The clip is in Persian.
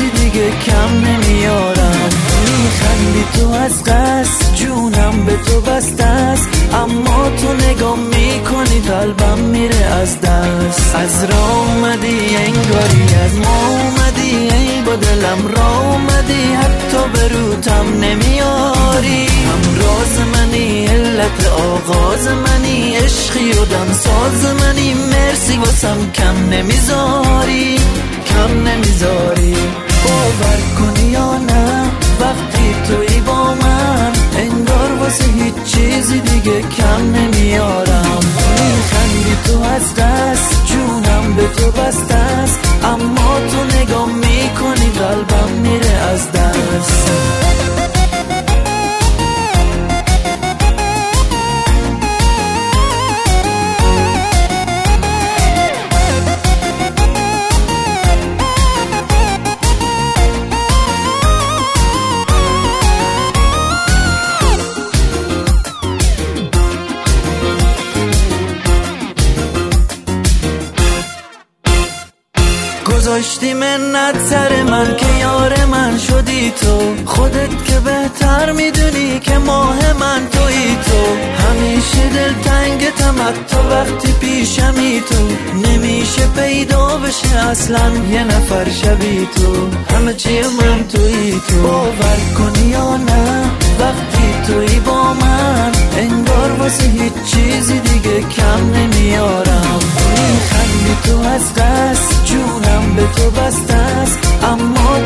چیزی دیگه کم نمیارم. میخندی تو از قصد، جونم به تو بسته است، اما تو نگاه میکنی قلبم میره از دست. از راه اومدی انگاری از ما اومدی، ای با دلم راه اومدی، حتی به روتم نمیاری. هم راز منی، علت آغاز منی، عشقی و دم ساز منی، مرسی واسم کم نمیذاری، کم نمیذاری. باور کنی یا نه وقتی توی با من، انگار واسه هیچ چیزی دیگه کم نمیارم. میخندی تو از دست، جونم به تو بسته است، اما تو نگاه میکنی قلبم میره از دست. گذاشتی منت سر من که یار من شدی تو، خودت که بهتر میدونی که ماه من تویی تو. همیشه دلتنگتم حتی وقتی پیشمی تو، نمیشه پیدا بشه اصلا یه نفر شبی تو، همه چی من تویی تو. باور کنی یا نه وقتی تویی با من، انگار واسه هیچ چیزی دیگه کم نمیارم. میخندی تو از قصد، جونم به تو بسته است، اما